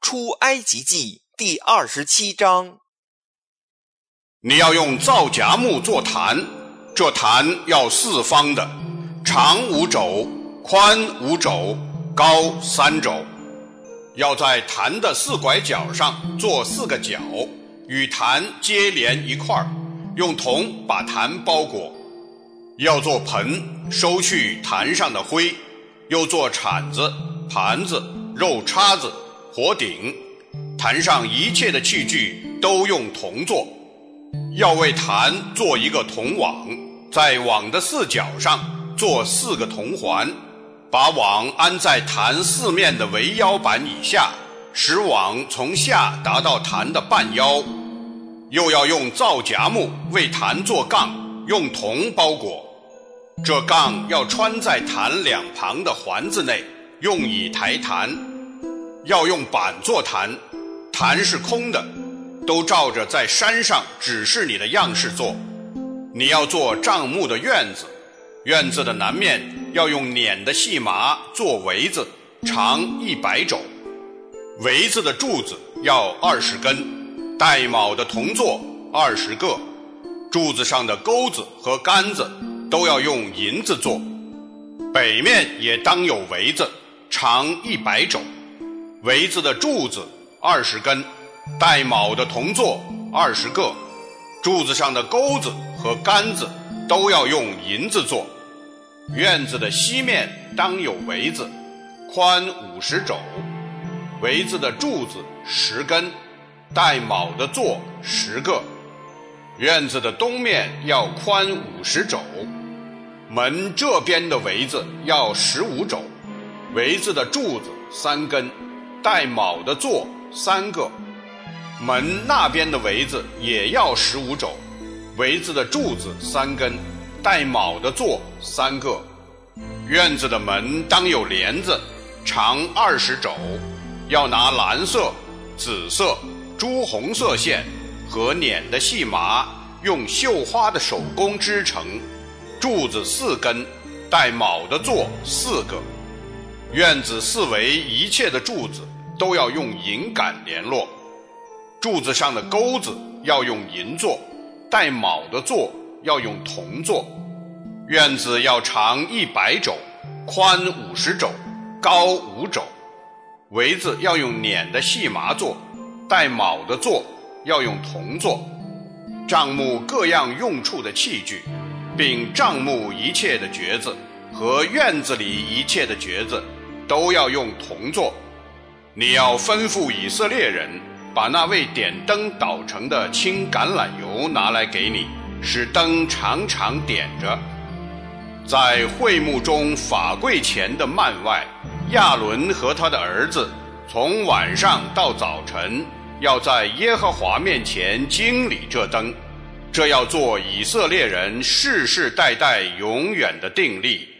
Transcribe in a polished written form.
出埃及记第27章。 你要用皂荚木做坛，这坛要四方的，长5肘，宽5肘，高3肘。要在坛的4拐角上做4个角，与坛接连一块，用铜把坛包裹。要做盆，收去坛上的灰，又做铲子、盘子、肉叉子、火鼎，坛上一切的器具都用铜做。要为坛做一个铜网，在网的4角上做4个铜环，把网安在坛4面的围腰板以下，使网从下达到坛的半腰。又要用皂荚木为坛做杠，用铜包裹。这杠要穿在坛两旁的环子内，用以抬坛。要用板做坛，坛是空的，都照着在山上指示你的样式做。你要做帐幕的院子，院子的南面要用捻的细麻做围子，长100肘。围子的柱子要20根，带卯的铜座20个，柱子上的钩子和杆子都要用银子做。北面也当有围子，长100肘。围子的柱子20根，带卯的铜座20个，柱子上的钩子和杆子都要用银子做。院子的西面当有围子，宽50肘。围子的柱子10根，带卯的座10个。院子的东面要宽50肘。门这边的围子要15肘，围子的柱子3根，带卯的座3个。门那边的围子也要15肘，围子的柱子3根，带卯的座3个。院子的门当有帘子，长20肘，要拿蓝色、紫色、朱红色线和捻的细麻，用绣花的手工织成。柱子4根，带卯的座4个。院子四围一切的柱子都要用银杆联络，柱子上的钩子要用银做，带卯的座要用铜做。院子要长100肘，宽50肘，高5肘。围子要用捻的细麻做，带卯的座要用铜做。帐幕各样用处的器具，并帐幕一切的橛子和院子里一切的橛子都要用铜做。你要吩咐以色列人，把那为点灯捣成的青橄榄油拿来给你，使灯常常点着。在会幕中法柜前的幔外，亚伦和他的儿子从晚上到早晨，要在耶和华面前经理这灯，这要做以色列人世世代代永远的定例。